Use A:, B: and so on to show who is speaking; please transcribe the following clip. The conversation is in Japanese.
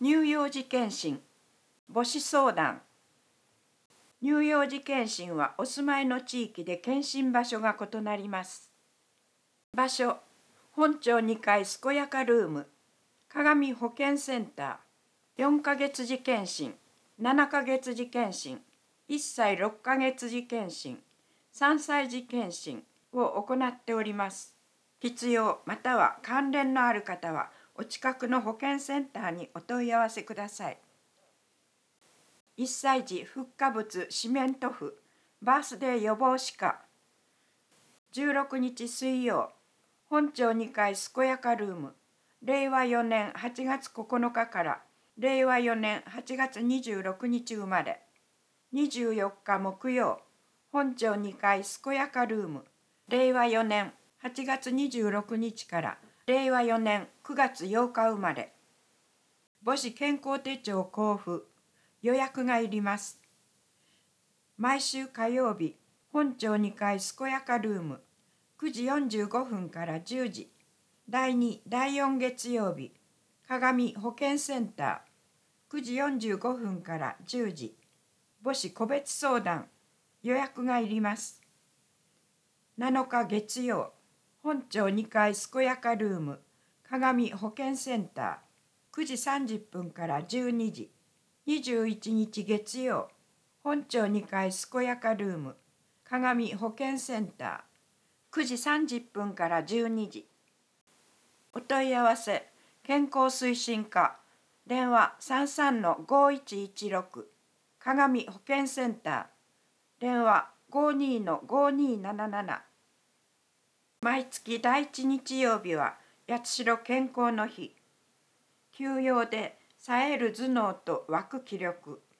A: 乳幼児健診母子相談。乳幼児健診はお住まいの地域で健診場所が異なります。場所、本町2階健やかルーム、鏡保健センター、4ヶ月時健診、7ヶ月時健診、1歳6ヶ月時健診、3歳児健診を行っております。必要または関連のある方はお近くの保健センターにお問い合わせください。1歳児フッ化物四面塗布バースデー予防歯科。16日水曜、本町2階健やかルーム、令和4年8月9日から令和4年8月26日生まれ。24日木曜、本町2階健やかルーム、令和4年8月26日から令和4年9月8日生まれ。母子健康手帳交付、予約がいります。毎週火曜日、本町2階健やかルーム、9時45分から10時。第2、第4月曜日、鏡保健センター、9時45分から10時。母子個別相談、予約がいります。7日月曜、本町2階健やかルーム、鏡保健センター、9時30分から12時。21日月曜、本町2階健やかルーム、鏡保健センター、9時30分から12時。お問い合わせ、健康推進課、電話33-5116、鏡保健センター、電話52-5277。毎月第1日曜日は八代健康の日。休養で冴える頭脳と湧く気力。